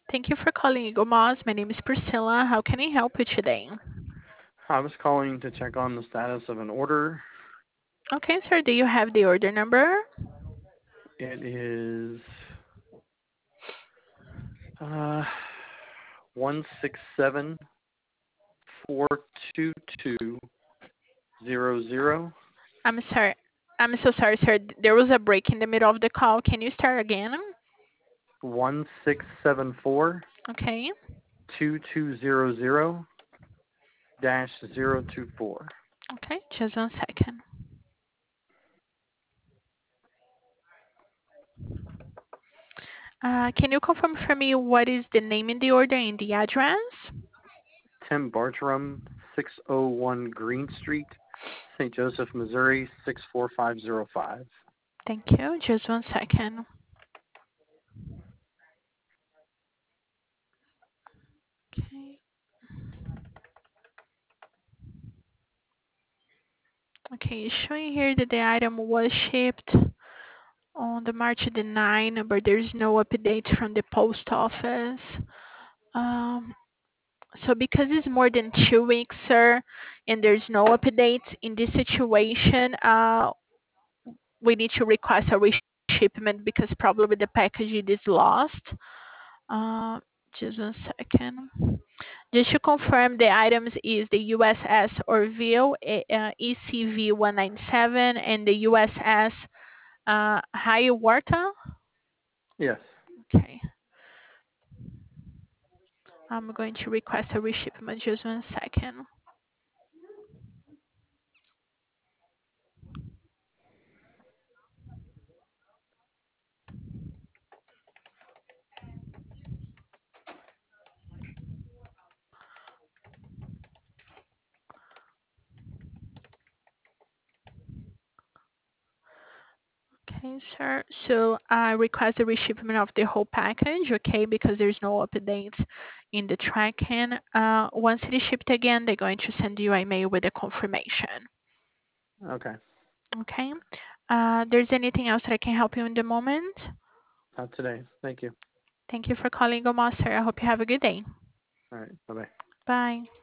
Thank you for calling Eagle Moss. My name is Priscilla. How can I help you today? I was calling to check on the status of an order. Okay, sir. Do you have the order number? It is uh 167-422-00. I'm sorry. I'm so sorry, sir. There was a break in the middle of the call. Can you start again? 1674 Okay. 2200 024. Okay. Just 1 second. Can you confirm for me what is the name in the order and the address? Tim Bartram, 601 Green Street, St. Joseph, Missouri, 64505. Thank you. Just 1 second. Okay. Okay. It's showing here that the item was shipped on the March the 9th, but there's no update from the post office. Um, so because it's more than 2 weeks, sir, and there's no update in this situation, we need to request a reshipment because probably the package is lost. Uh, just 1 second. Just to confirm, the items is the USS Orville, ECV 197, and the USS Hiawatha. Yes. Okay. I'm going to request a reshipment. Just 1 second. Okay, sir. So I request a reshipment of the whole package, okay, because there's no updates in the tracking. Once it is shipped again, they're going to send you an email with a confirmation. Okay. Okay. There's anything else that I can help you in the moment? Not today. Thank you. Thank you for calling Go Master. I hope you have a good day. All right. Bye-bye. Bye.